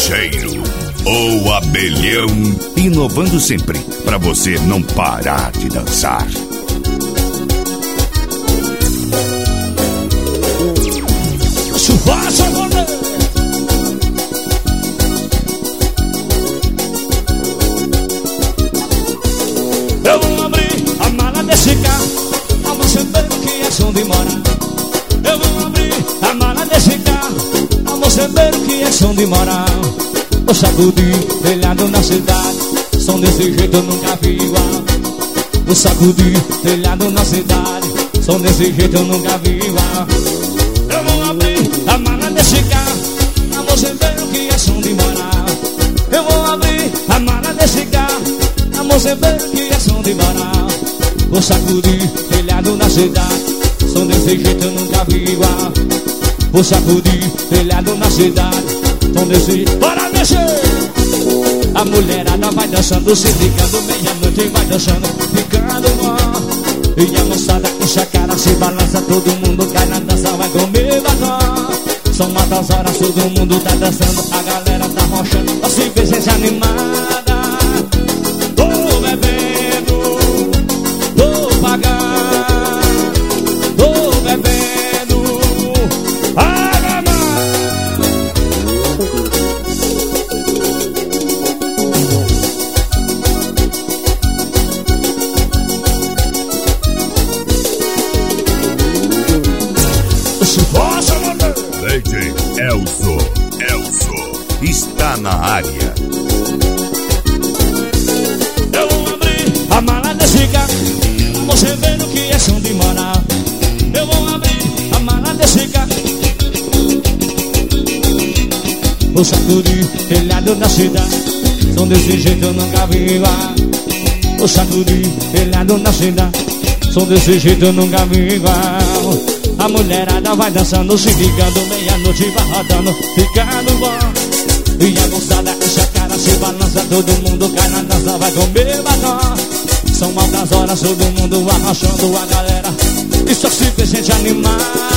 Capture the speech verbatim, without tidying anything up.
Cheiro, o abelhão, inovando sempre pra você não parar de dançar. Chuva, chuva, eu vou abrir a mala desse carro pra você ver o que é som de morar. Eu vou abrir a mala desse carro pra você ver o que é som de morar. Vou sacudir telhado na cidade, som desse jeito eu nunca vi igual. Vou sacudir telhado na cidade, som desse jeito eu nunca vi igual. Eu vou abrir a mala desse carro pra você ver o que é som de morar. Eu vou abrir a mala desse carro pra você ver o que é som de morar. Vou sacudir telhado na cidade, som desse jeito eu nunca vi igual. Vou sacudir telhado na cidade, som desse jeito. Bora mexer! A mulherada vai dançando, se ligando, meia-noite vai dançando, ficando bom. E a moçada enche a cara, se balança, todo mundo cai na dança, vai comer batom. São altas horas, todo mundo tá dançando, a galera tá rochando, a simplesmente animada. Tô bebendo, tô pagando, tô bebendo, paga mais. Se possa, D J Elzo, Elzo, está na área. eu vou abrir a mala desse carro, você vê no que é som de morar. Eu vou abrir a mala desse carro, vou sacudir telhado da cidade, som desse jeito eu nunca vi igual. Vou sacudir telhado na cidade, som desse jeito eu nunca vi igual. A mulherada vai dançando, se ligando, meia-noite vai rodando, ficando bom. E a moçada enche a cara, se balança, todo mundo cai na dança, vai comer batom. São altas horas, todo mundo arrochando, a galera e só se vê gente animada.